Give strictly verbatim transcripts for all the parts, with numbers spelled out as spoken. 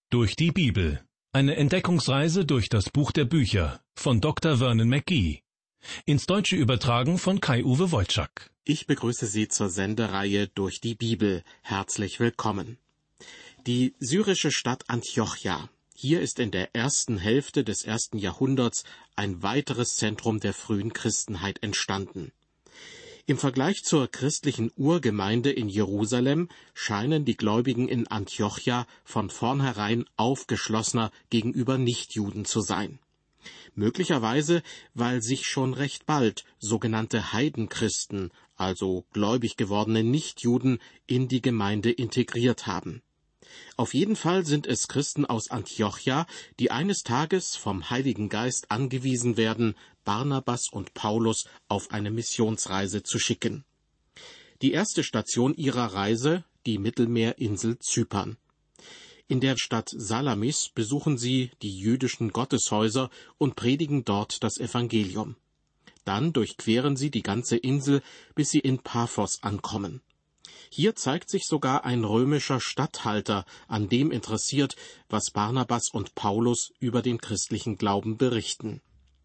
Durch die Bibel. Eine Entdeckungsreise durch das Buch der Bücher von Doktor Vernon McGee. Ins Deutsche übertragen von Kai-Uwe Wojczak. Ich begrüße Sie zur Sendereihe Durch die Bibel. Herzlich willkommen. Die syrische Stadt Antiochia. Hier ist in der ersten Hälfte des ersten Jahrhunderts ein weiteres Zentrum der frühen Christenheit entstanden. Im Vergleich zur christlichen Urgemeinde in Jerusalem scheinen die Gläubigen in Antiochia von vornherein aufgeschlossener gegenüber Nichtjuden zu sein. Möglicherweise, weil sich schon recht bald sogenannte Heidenchristen, also gläubig gewordene Nichtjuden, in die Gemeinde integriert haben. Auf jeden Fall sind es Christen aus Antiochia, die eines Tages vom Heiligen Geist angewiesen werden, Barnabas und Paulus auf eine Missionsreise zu schicken. Die erste Station ihrer Reise, die Mittelmeerinsel Zypern. In der Stadt Salamis besuchen sie die jüdischen Gotteshäuser und predigen dort das Evangelium. Dann durchqueren sie die ganze Insel, bis sie in Paphos ankommen. Hier zeigt sich sogar ein römischer Statthalter, an dem interessiert, was Barnabas und Paulus über den christlichen Glauben berichten.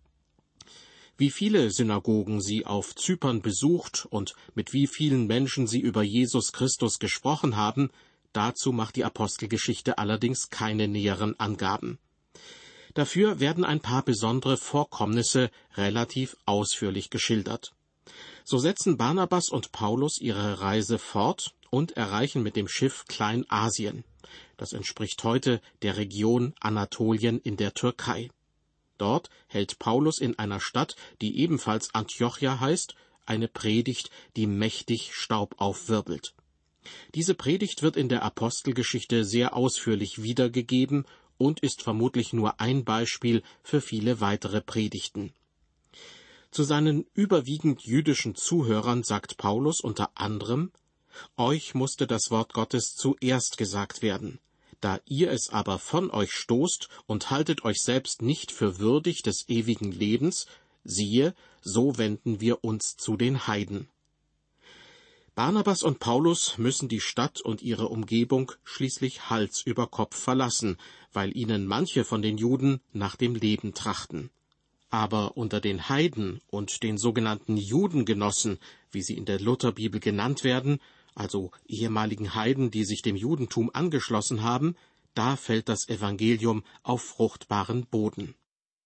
Wie viele Synagogen sie auf Zypern besucht und mit wie vielen Menschen sie über Jesus Christus gesprochen haben, dazu macht die Apostelgeschichte allerdings keine näheren Angaben. Dafür werden ein paar besondere Vorkommnisse relativ ausführlich geschildert. So setzen Barnabas und Paulus ihre Reise fort und erreichen mit dem Schiff Kleinasien. Das entspricht heute der Region Anatolien in der Türkei. Dort hält Paulus in einer Stadt, die ebenfalls Antiochia heißt, eine Predigt, die mächtig Staub aufwirbelt. Diese Predigt wird in der Apostelgeschichte sehr ausführlich wiedergegeben und ist vermutlich nur ein Beispiel für viele weitere Predigten. Zu seinen überwiegend jüdischen Zuhörern sagt Paulus unter anderem: Euch musste das Wort Gottes zuerst gesagt werden. Da ihr es aber von euch stoßt und haltet euch selbst nicht für würdig des ewigen Lebens, siehe, so wenden wir uns zu den Heiden. Barnabas und Paulus müssen die Stadt und ihre Umgebung schließlich Hals über Kopf verlassen, weil ihnen manche von den Juden nach dem Leben trachten. Aber unter den Heiden und den sogenannten Judengenossen, wie sie in der Lutherbibel genannt werden, also ehemaligen Heiden, die sich dem Judentum angeschlossen haben, da fällt das Evangelium auf fruchtbaren Boden.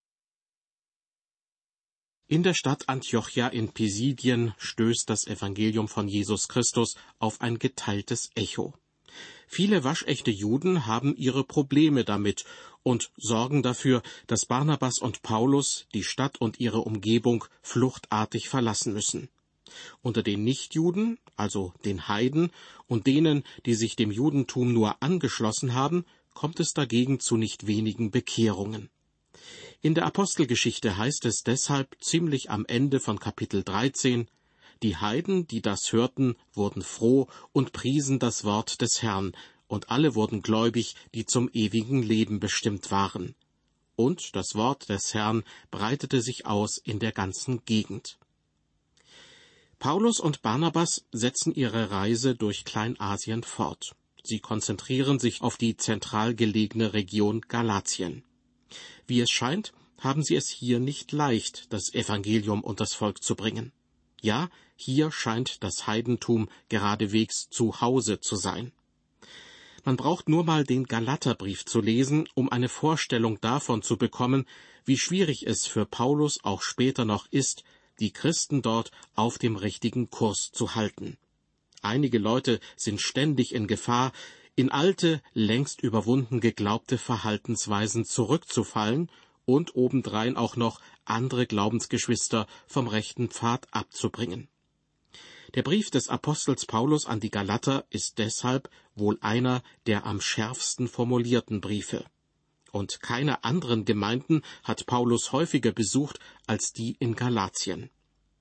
In der Stadt Antiochia in Pisidien stößt das Evangelium von Jesus Christus auf ein geteiltes Echo. Viele waschechte Juden haben ihre Probleme damit und sorgen dafür, dass Barnabas und Paulus die Stadt und ihre Umgebung fluchtartig verlassen müssen. Unter den Nichtjuden, also den Heiden, und denen, die sich dem Judentum nur angeschlossen haben, kommt es dagegen zu nicht wenigen Bekehrungen. In der Apostelgeschichte heißt es deshalb ziemlich am Ende von Kapitel dreizehn, die Heiden, die das hörten, wurden froh und priesen das Wort des Herrn, und alle wurden gläubig, die zum ewigen Leben bestimmt waren. Und das Wort des Herrn breitete sich aus in der ganzen Gegend. Paulus und Barnabas setzen ihre Reise durch Kleinasien fort. Sie konzentrieren sich auf die zentral gelegene Region Galatien. Wie es scheint, haben sie es hier nicht leicht, das Evangelium unters Volk zu bringen. Ja, hier scheint das Heidentum geradewegs zu Hause zu sein. Man braucht nur mal den Galaterbrief zu lesen, um eine Vorstellung davon zu bekommen, wie schwierig es für Paulus auch später noch ist, die Christen dort auf dem richtigen Kurs zu halten. Einige Leute sind ständig in Gefahr, in alte, längst überwunden geglaubte Verhaltensweisen zurückzufallen und obendrein auch noch andere Glaubensgeschwister vom rechten Pfad abzubringen. Der Brief des Apostels Paulus an die Galater ist deshalb wohl einer der am schärfsten formulierten Briefe. Und keine anderen Gemeinden hat Paulus häufiger besucht als die in Galatien.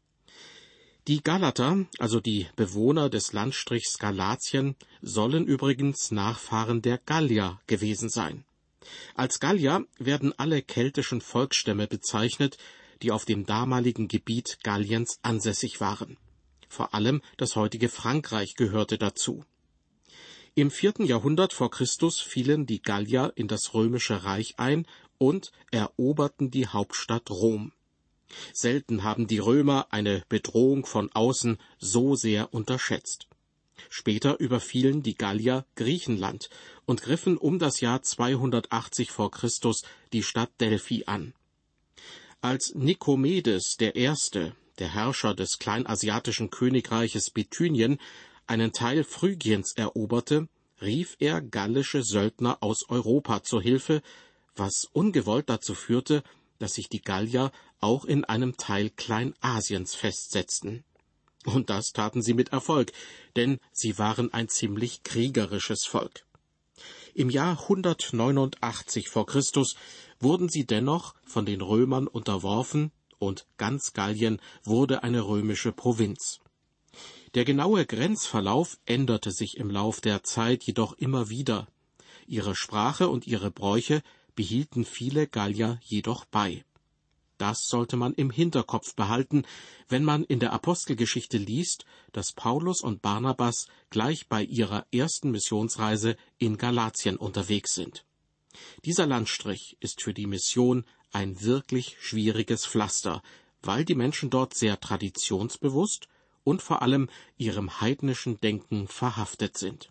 Die Galater, also die Bewohner des Landstrichs Galatien, sollen übrigens Nachfahren der Gallier gewesen sein. Als Gallier werden alle keltischen Volksstämme bezeichnet, die auf dem damaligen Gebiet Galliens ansässig waren. Vor allem das heutige Frankreich gehörte dazu. Im vierten Jahrhundert vor Christus fielen die Gallier in das römische Reich ein und eroberten die Hauptstadt Rom. Selten haben die Römer eine Bedrohung von außen so sehr unterschätzt. Später überfielen die Gallier Griechenland und griffen um das Jahr zweihundertachtzig vor Christus die Stadt Delphi an. Als Nikomedes der Erste, der Herrscher des kleinasiatischen Königreiches Bithynien, einen Teil Phrygiens eroberte, rief er gallische Söldner aus Europa zur Hilfe, was ungewollt dazu führte, dass sich die Gallier auch in einem Teil Kleinasiens festsetzten. Und das taten sie mit Erfolg, denn sie waren ein ziemlich kriegerisches Volk. Im Jahr hundertneunundachtzig vor Christus wurden sie dennoch von den Römern unterworfen und ganz Gallien wurde eine römische Provinz. Der genaue Grenzverlauf änderte sich im Lauf der Zeit jedoch immer wieder. Ihre Sprache und ihre Bräuche behielten viele Gallier jedoch bei. Das sollte man im Hinterkopf behalten, wenn man in der Apostelgeschichte liest, dass Paulus und Barnabas gleich bei ihrer ersten Missionsreise in Galatien unterwegs sind. Dieser Landstrich ist für die Mission ein wirklich schwieriges Pflaster, weil die Menschen dort sehr traditionsbewusst und vor allem ihrem heidnischen Denken verhaftet sind.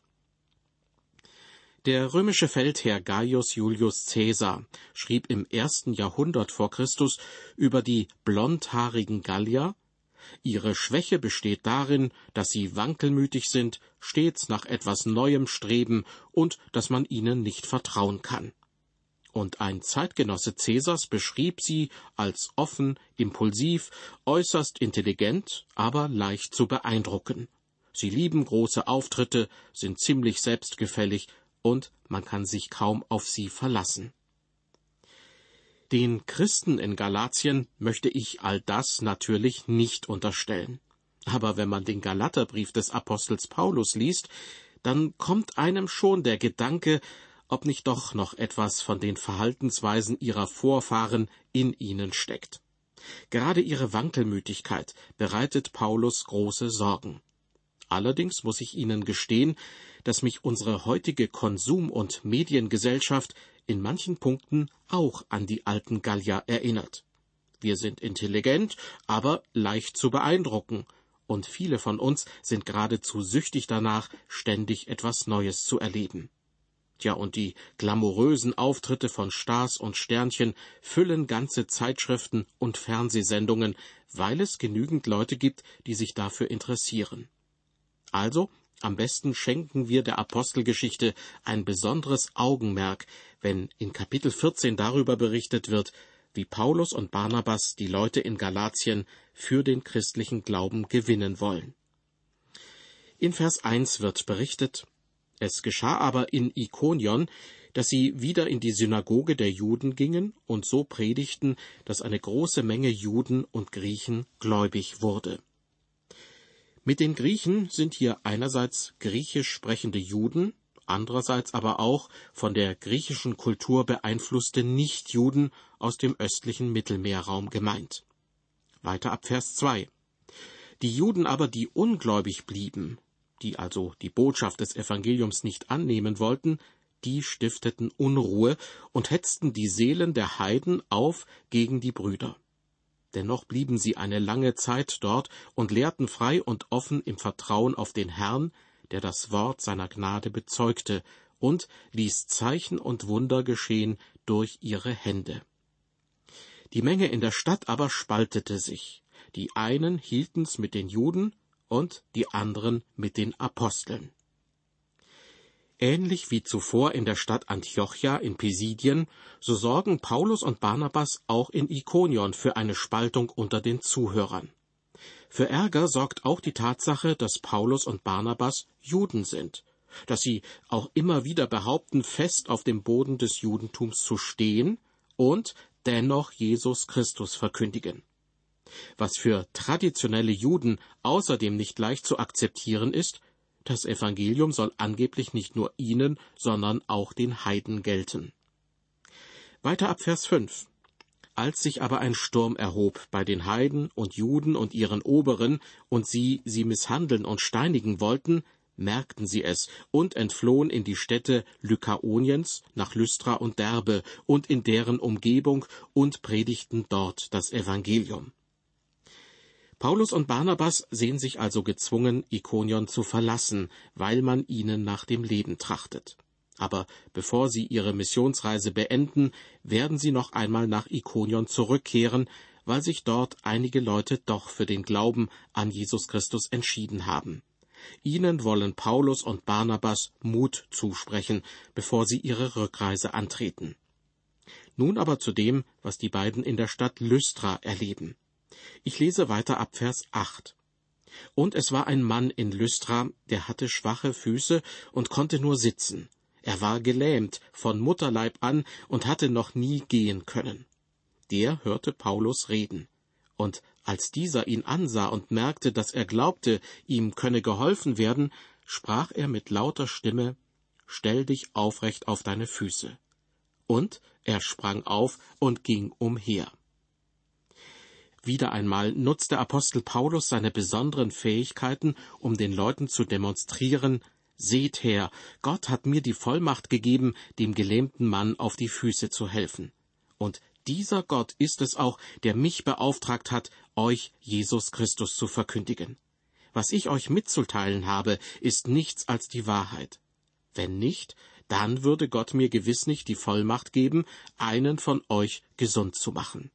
Der römische Feldherr Gaius Julius Caesar schrieb im ersten Jahrhundert vor Christus über die blondhaarigen Gallier: Ihre Schwäche besteht darin, dass sie wankelmütig sind, stets nach etwas Neuem streben und dass man ihnen nicht vertrauen kann. Und ein Zeitgenosse Caesars beschrieb sie als offen, impulsiv, äußerst intelligent, aber leicht zu beeindrucken. Sie lieben große Auftritte, sind ziemlich selbstgefällig, und man kann sich kaum auf sie verlassen. Den Christen in Galatien möchte ich all das natürlich nicht unterstellen. Aber wenn man den Galaterbrief des Apostels Paulus liest, dann kommt einem schon der Gedanke, ob nicht doch noch etwas von den Verhaltensweisen ihrer Vorfahren in ihnen steckt. Gerade ihre Wankelmütigkeit bereitet Paulus große Sorgen. Allerdings muss ich Ihnen gestehen, dass mich unsere heutige Konsum- und Mediengesellschaft in manchen Punkten auch an die alten Gallier erinnert. Wir sind intelligent, aber leicht zu beeindrucken, und viele von uns sind geradezu süchtig danach, ständig etwas Neues zu erleben. Tja, und die glamourösen Auftritte von Stars und Sternchen füllen ganze Zeitschriften und Fernsehsendungen, weil es genügend Leute gibt, die sich dafür interessieren. Also, am besten schenken wir der Apostelgeschichte ein besonderes Augenmerk, wenn in Kapitel vierzehn darüber berichtet wird, wie Paulus und Barnabas die Leute in Galatien für den christlichen Glauben gewinnen wollen. In Vers eins wird berichtet: Es geschah aber in Ikonion, dass sie wieder in die Synagoge der Juden gingen und so predigten, dass eine große Menge Juden und Griechen gläubig wurde. Mit den Griechen sind hier einerseits griechisch sprechende Juden, andererseits aber auch von der griechischen Kultur beeinflusste Nichtjuden aus dem östlichen Mittelmeerraum gemeint. Weiter ab Vers zwei. Die Juden aber, die ungläubig blieben, die also die Botschaft des Evangeliums nicht annehmen wollten, die stifteten Unruhe und hetzten die Seelen der Heiden auf gegen die Brüder. Dennoch blieben sie eine lange Zeit dort und lehrten frei und offen im Vertrauen auf den Herrn, der das Wort seiner Gnade bezeugte, und ließ Zeichen und Wunder geschehen durch ihre Hände. Die Menge in der Stadt aber spaltete sich. Die einen hielten's mit den Juden und die anderen mit den Aposteln. Ähnlich wie zuvor in der Stadt Antiochia in Pisidien, so sorgen Paulus und Barnabas auch in Ikonion für eine Spaltung unter den Zuhörern. Für Ärger sorgt auch die Tatsache, dass Paulus und Barnabas Juden sind, dass sie auch immer wieder behaupten, fest auf dem Boden des Judentums zu stehen und dennoch Jesus Christus verkündigen. Was für traditionelle Juden außerdem nicht leicht zu akzeptieren ist: Das Evangelium soll angeblich nicht nur ihnen, sondern auch den Heiden gelten. Weiter ab Vers fünf. Als sich aber ein Sturm erhob bei den Heiden und Juden und ihren Oberen, und sie sie misshandeln und steinigen wollten, merkten sie es und entflohen in die Städte Lykaoniens nach Lystra und Derbe und in deren Umgebung und predigten dort das Evangelium. Paulus und Barnabas sehen sich also gezwungen, Ikonion zu verlassen, weil man ihnen nach dem Leben trachtet. Aber bevor sie ihre Missionsreise beenden, werden sie noch einmal nach Ikonion zurückkehren, weil sich dort einige Leute doch für den Glauben an Jesus Christus entschieden haben. Ihnen wollen Paulus und Barnabas Mut zusprechen, bevor sie ihre Rückreise antreten. Nun aber zu dem, was die beiden in der Stadt Lystra erleben. Ich lese weiter ab Vers acht. Und es war ein Mann in Lystra, der hatte schwache Füße und konnte nur sitzen. Er war gelähmt von Mutterleib an und hatte noch nie gehen können. Der hörte Paulus reden. Und als dieser ihn ansah und merkte, dass er glaubte, ihm könne geholfen werden, sprach er mit lauter Stimme: »Stell dich aufrecht auf deine Füße.« Und er sprang auf und ging umher. Wieder einmal nutzt der Apostel Paulus seine besonderen Fähigkeiten, um den Leuten zu demonstrieren: »Seht her, Gott hat mir die Vollmacht gegeben, dem gelähmten Mann auf die Füße zu helfen. Und dieser Gott ist es auch, der mich beauftragt hat, euch Jesus Christus zu verkündigen. Was ich euch mitzuteilen habe, ist nichts als die Wahrheit. Wenn nicht, dann würde Gott mir gewiss nicht die Vollmacht geben, einen von euch gesund zu machen.«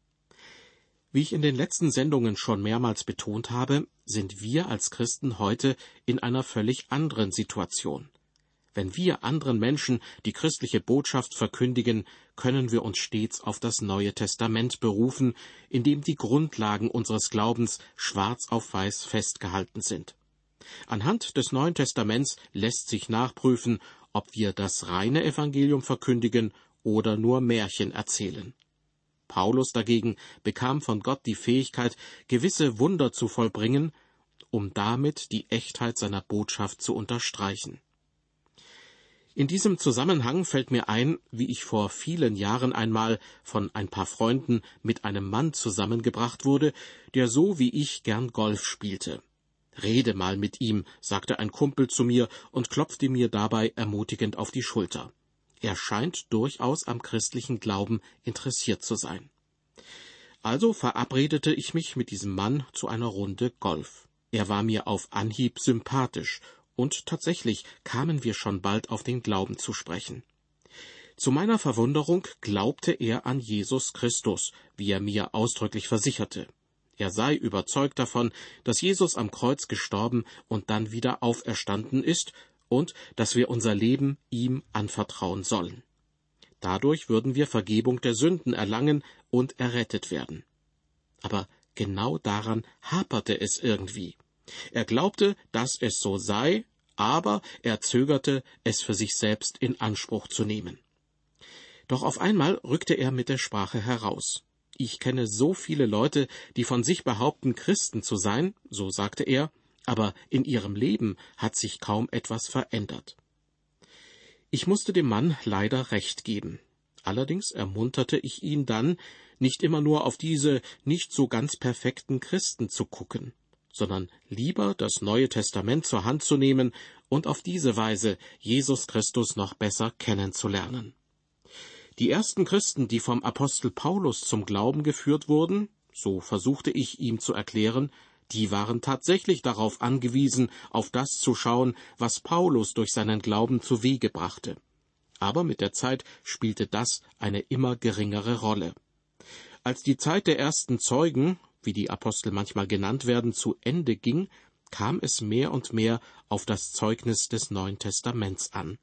Wie ich in den letzten Sendungen schon mehrmals betont habe, sind wir als Christen heute in einer völlig anderen Situation. Wenn wir anderen Menschen die christliche Botschaft verkündigen, können wir uns stets auf das Neue Testament berufen, in dem die Grundlagen unseres Glaubens schwarz auf weiß festgehalten sind. Anhand des Neuen Testaments lässt sich nachprüfen, ob wir das reine Evangelium verkündigen oder nur Märchen erzählen. Paulus dagegen bekam von Gott die Fähigkeit, gewisse Wunder zu vollbringen, um damit die Echtheit seiner Botschaft zu unterstreichen. In diesem Zusammenhang fällt mir ein, wie ich vor vielen Jahren einmal von ein paar Freunden mit einem Mann zusammengebracht wurde, der so wie ich gern Golf spielte. »Rede mal mit ihm«, sagte ein Kumpel zu mir und klopfte mir dabei ermutigend auf die Schulter. Er scheint durchaus am christlichen Glauben interessiert zu sein. Also verabredete ich mich mit diesem Mann zu einer Runde Golf. Er war mir auf Anhieb sympathisch, und tatsächlich kamen wir schon bald auf den Glauben zu sprechen. Zu meiner Verwunderung glaubte er an Jesus Christus, wie er mir ausdrücklich versicherte. Er sei überzeugt davon, dass Jesus am Kreuz gestorben und dann wieder auferstanden ist und dass wir unser Leben ihm anvertrauen sollen. Dadurch würden wir Vergebung der Sünden erlangen und errettet werden. Aber genau daran haperte es irgendwie. Er glaubte, dass es so sei, aber er zögerte, es für sich selbst in Anspruch zu nehmen. Doch auf einmal rückte er mit der Sprache heraus. »Ich kenne so viele Leute, die von sich behaupten, Christen zu sein«, so sagte er, »aber in ihrem Leben hat sich kaum etwas verändert.« Ich musste dem Mann leider recht geben. Allerdings ermunterte ich ihn dann, nicht immer nur auf diese nicht so ganz perfekten Christen zu gucken, sondern lieber das Neue Testament zur Hand zu nehmen und auf diese Weise Jesus Christus noch besser kennenzulernen. Die ersten Christen, die vom Apostel Paulus zum Glauben geführt wurden, so versuchte ich ihm zu erklären, die waren tatsächlich darauf angewiesen, auf das zu schauen, was Paulus durch seinen Glauben zu Wege brachte. Aber mit der Zeit spielte das eine immer geringere Rolle. Als die Zeit der ersten Zeugen, wie die Apostel manchmal genannt werden, zu Ende ging, kam es mehr und mehr auf das Zeugnis des Neuen Testaments an.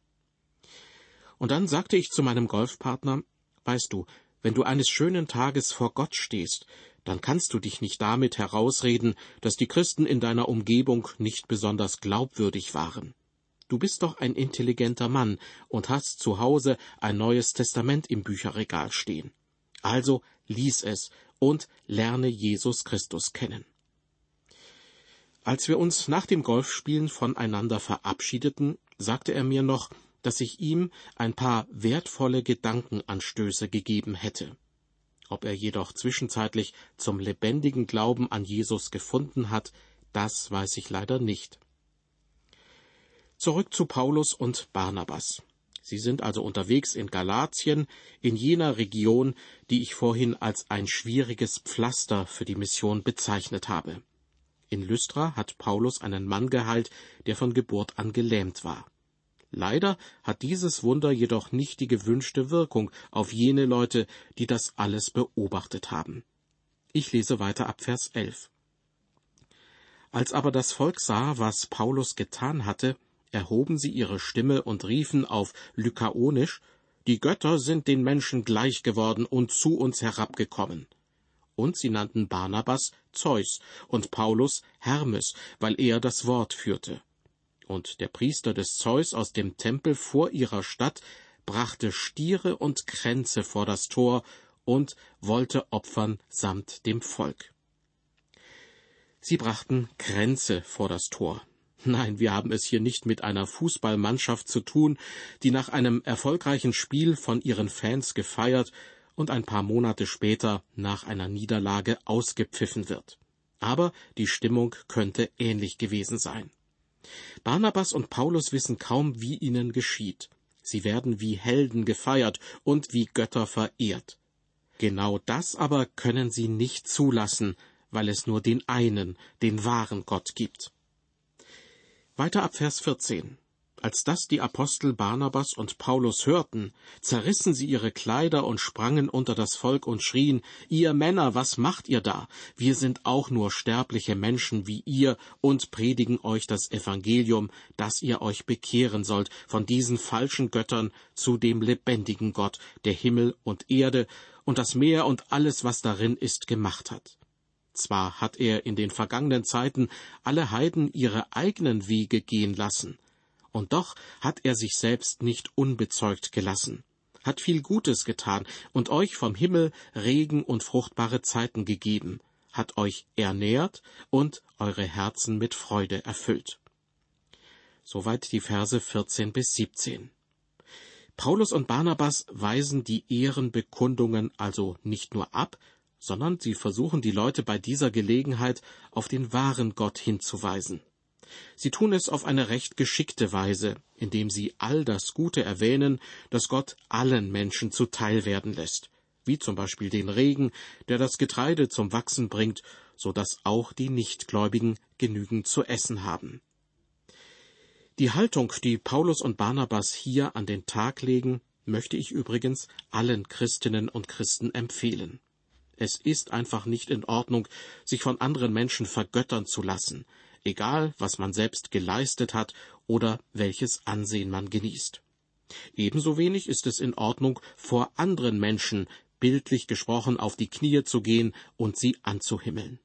Und dann sagte ich zu meinem Golfpartner: »Weißt du, wenn du eines schönen Tages vor Gott stehst, dann kannst du dich nicht damit herausreden, dass die Christen in deiner Umgebung nicht besonders glaubwürdig waren. Du bist doch ein intelligenter Mann und hast zu Hause ein Neues Testament im Bücherregal stehen. Also lies es und lerne Jesus Christus kennen.« Als wir uns nach dem Golfspielen voneinander verabschiedeten, sagte er mir noch, dass ich ihm ein paar wertvolle Gedankenanstöße gegeben hätte. Ob er jedoch zwischenzeitlich zum lebendigen Glauben an Jesus gefunden hat, das weiß ich leider nicht. Zurück zu Paulus und Barnabas. Sie sind also unterwegs in Galatien, in jener Region, die ich vorhin als ein schwieriges Pflaster für die Mission bezeichnet habe. In Lystra hat Paulus einen Mann geheilt, der von Geburt an gelähmt war. Leider hat dieses Wunder jedoch nicht die gewünschte Wirkung auf jene Leute, die das alles beobachtet haben. Ich lese weiter ab Vers elf. Als aber das Volk sah, was Paulus getan hatte, erhoben sie ihre Stimme und riefen auf Lykaonisch: Die Götter sind den Menschen gleich geworden und zu uns herabgekommen. Und sie nannten Barnabas Zeus und Paulus Hermes, weil er das Wort führte. Und der Priester des Zeus aus dem Tempel vor ihrer Stadt brachte Stiere und Kränze vor das Tor und wollte opfern samt dem Volk. Sie brachten Kränze vor das Tor. Nein, wir haben es hier nicht mit einer Fußballmannschaft zu tun, die nach einem erfolgreichen Spiel von ihren Fans gefeiert und ein paar Monate später nach einer Niederlage ausgepfiffen wird. Aber die Stimmung könnte ähnlich gewesen sein. Barnabas und Paulus wissen kaum, wie ihnen geschieht. Sie werden wie Helden gefeiert und wie Götter verehrt. Genau das aber können sie nicht zulassen, weil es nur den einen, den wahren Gott gibt. Weiter ab Vers vierzehn. Als das die Apostel Barnabas und Paulus hörten, zerrissen sie ihre Kleider und sprangen unter das Volk und schrien: Ihr Männer, was macht ihr da? Wir sind auch nur sterbliche Menschen wie ihr und predigen euch das Evangelium, dass ihr euch bekehren sollt von diesen falschen Göttern zu dem lebendigen Gott, der Himmel und Erde und das Meer und alles, was darin ist, gemacht hat. Zwar hat er in den vergangenen Zeiten alle Heiden ihre eigenen Wege gehen lassen, und doch hat er sich selbst nicht unbezeugt gelassen, hat viel Gutes getan und euch vom Himmel Regen und fruchtbare Zeiten gegeben, hat euch ernährt und eure Herzen mit Freude erfüllt. Soweit die Verse vierzehn bis siebzehn. Paulus und Barnabas weisen die Ehrenbekundungen also nicht nur ab, sondern sie versuchen die Leute bei dieser Gelegenheit auf den wahren Gott hinzuweisen. Sie tun es auf eine recht geschickte Weise, indem sie all das Gute erwähnen, das Gott allen Menschen zuteil werden lässt, wie zum Beispiel den Regen, der das Getreide zum Wachsen bringt, so dass auch die Nichtgläubigen genügend zu essen haben. Die Haltung, die Paulus und Barnabas hier an den Tag legen, möchte ich übrigens allen Christinnen und Christen empfehlen. Es ist einfach nicht in Ordnung, sich von anderen Menschen vergöttern zu lassen, egal was man selbst geleistet hat oder welches Ansehen man genießt. Ebenso wenig ist es in Ordnung, vor anderen Menschen, bildlich gesprochen, auf die Knie zu gehen und sie anzuhimmeln.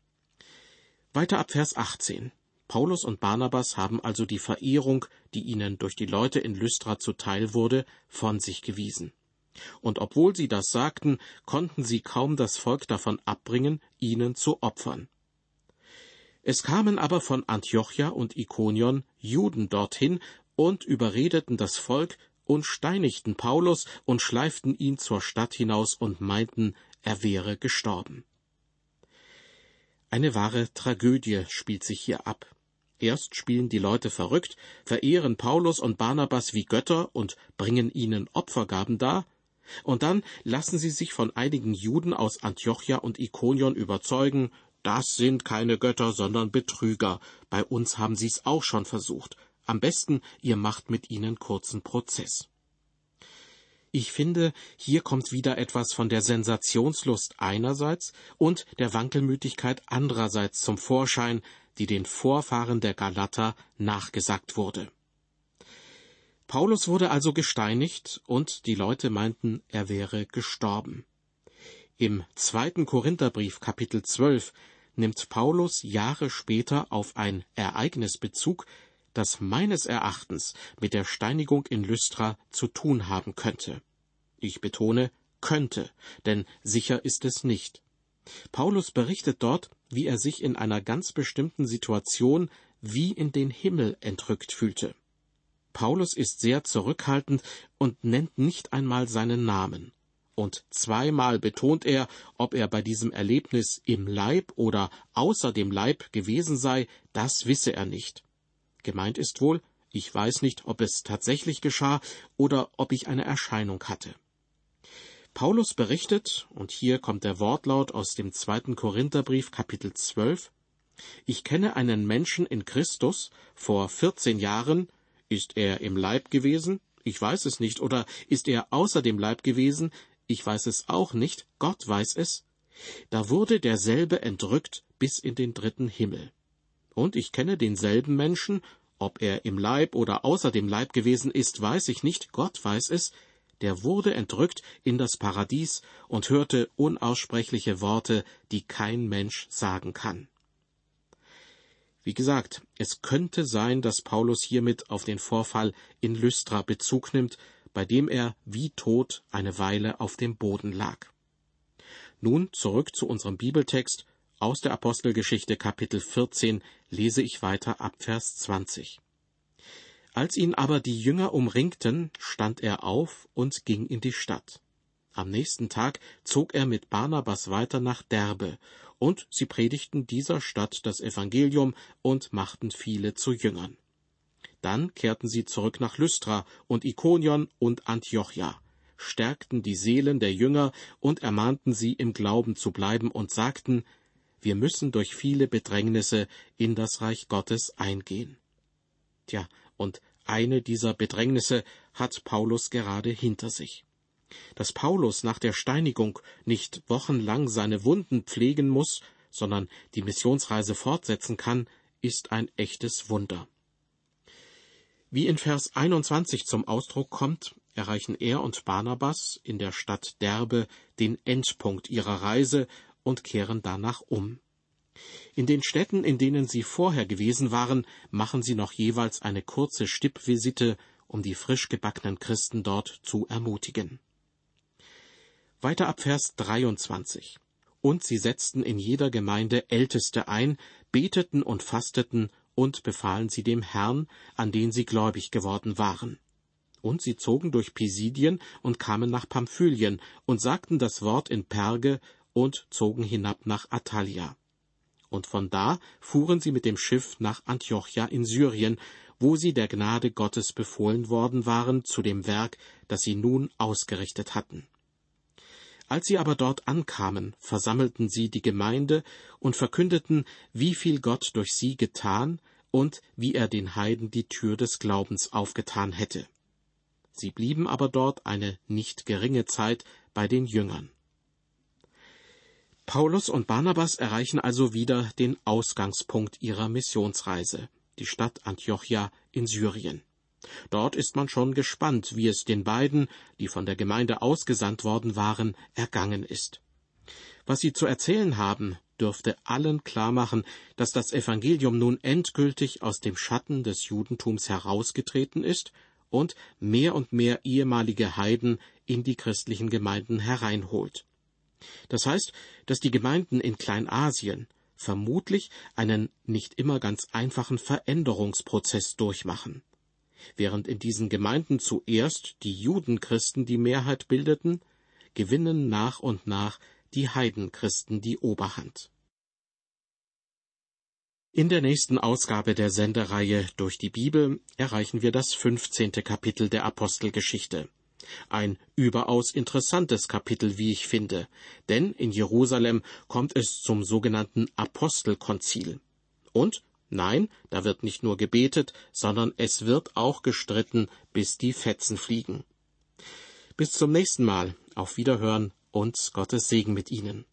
Weiter ab Vers achtzehn. Paulus und Barnabas haben also die Verehrung, die ihnen durch die Leute in Lystra zuteil wurde, von sich gewiesen. Und obwohl sie das sagten, konnten sie kaum das Volk davon abbringen, ihnen zu opfern. Es kamen aber von Antiochia und Ikonion Juden dorthin und überredeten das Volk und steinigten Paulus und schleiften ihn zur Stadt hinaus und meinten, er wäre gestorben. Eine wahre Tragödie spielt sich hier ab. Erst spielen die Leute verrückt, verehren Paulus und Barnabas wie Götter und bringen ihnen Opfergaben dar, und dann lassen sie sich von einigen Juden aus Antiochia und Ikonion überzeugen, das sind keine Götter, sondern Betrüger. Bei uns haben sie es auch schon versucht. Am besten, ihr macht mit ihnen kurzen Prozess. Ich finde, hier kommt wieder etwas von der Sensationslust einerseits und der Wankelmütigkeit andererseits zum Vorschein, die den Vorfahren der Galater nachgesagt wurde. Paulus wurde also gesteinigt, und die Leute meinten, er wäre gestorben. Im zweiten Korintherbrief, Kapitel zwölf, nimmt Paulus Jahre später auf ein Ereignis Bezug, das meines Erachtens mit der Steinigung in Lystra zu tun haben könnte. Ich betone, könnte, denn sicher ist es nicht. Paulus berichtet dort, wie er sich in einer ganz bestimmten Situation wie in den Himmel entrückt fühlte. Paulus ist sehr zurückhaltend und nennt nicht einmal seinen Namen. Und zweimal betont er, ob er bei diesem Erlebnis im Leib oder außer dem Leib gewesen sei, das wisse er nicht. Gemeint ist wohl, Ich weiß nicht, ob es tatsächlich geschah oder ob ich eine Erscheinung hatte. Paulus berichtet, und hier kommt der Wortlaut aus dem zweiten Korintherbrief, Kapitel zwölf, ich kenne einen Menschen in Christus, vor vierzehn Jahren, ist er im Leib gewesen? Ich weiß es nicht. Oder ist er außer dem Leib gewesen? Ich weiß es auch nicht. Gott weiß es. Da wurde derselbe entrückt bis in den dritten Himmel. Und ich kenne denselben Menschen, ob er im Leib oder außer dem Leib gewesen ist, weiß ich nicht. Gott weiß es. Der wurde entrückt in das Paradies und hörte unaussprechliche Worte, die kein Mensch sagen kann. Wie gesagt, es könnte sein, dass Paulus hiermit auf den Vorfall in Lystra Bezug nimmt, bei dem er wie tot eine Weile auf dem Boden lag. Nun zurück zu unserem Bibeltext. Aus der Apostelgeschichte Kapitel vierzehn lese ich weiter ab Vers zwanzig. Als ihn aber die Jünger umringten, stand er auf und ging in die Stadt. Am nächsten Tag zog er mit Barnabas weiter nach Derbe, und sie predigten dieser Stadt das Evangelium und machten viele zu Jüngern. Dann kehrten sie zurück nach Lystra und Ikonion und Antiochia, stärkten die Seelen der Jünger und ermahnten sie, im Glauben zu bleiben und sagten, wir müssen durch viele Bedrängnisse in das Reich Gottes eingehen. Tja, und eine dieser Bedrängnisse hat Paulus gerade hinter sich. Dass Paulus nach der Steinigung nicht wochenlang seine Wunden pflegen muss, sondern die Missionsreise fortsetzen kann, ist ein echtes Wunder. Wie in Vers einundzwanzig zum Ausdruck kommt, erreichen er und Barnabas in der Stadt Derbe den Endpunkt ihrer Reise und kehren danach um. In den Städten, in denen sie vorher gewesen waren, machen sie noch jeweils eine kurze Stippvisite, um die frisch gebackenen Christen dort zu ermutigen. Weiter ab Vers dreiundzwanzig. Und sie setzten in jeder Gemeinde Älteste ein, beteten und fasteten und befahlen sie dem Herrn, an den sie gläubig geworden waren. Und sie zogen durch Pisidien und kamen nach Pamphylien und sagten das Wort in Perge und zogen hinab nach Attalia. Und von da fuhren sie mit dem Schiff nach Antiochia in Syrien, wo sie der Gnade Gottes befohlen worden waren zu dem Werk, das sie nun ausgerichtet hatten. Als sie aber dort ankamen, versammelten sie die Gemeinde und verkündeten, wie viel Gott durch sie getan und wie er den Heiden die Tür des Glaubens aufgetan hätte. Sie blieben aber dort eine nicht geringe Zeit bei den Jüngern. Paulus und Barnabas erreichen also wieder den Ausgangspunkt ihrer Missionsreise, die Stadt Antiochia in Syrien. Dort ist man schon gespannt, wie es den beiden, die von der Gemeinde ausgesandt worden waren, ergangen ist. Was sie zu erzählen haben, dürfte allen klar machen, dass das Evangelium nun endgültig aus dem Schatten des Judentums herausgetreten ist und mehr und mehr ehemalige Heiden in die christlichen Gemeinden hereinholt. Das heißt, dass die Gemeinden in Kleinasien vermutlich einen nicht immer ganz einfachen Veränderungsprozess durchmachen. Während in diesen Gemeinden zuerst die Judenchristen die Mehrheit bildeten, gewinnen nach und nach die Heidenchristen die Oberhand. In der nächsten Ausgabe der Sendereihe Durch die Bibel erreichen wir das fünfzehnte Kapitel der Apostelgeschichte. Ein überaus interessantes Kapitel, wie ich finde, denn in Jerusalem kommt es zum sogenannten Apostelkonzil. Und nein, da wird nicht nur gebetet, sondern es wird auch gestritten, bis die Fetzen fliegen. Bis zum nächsten Mal. Auf Wiederhören und Gottes Segen mit Ihnen.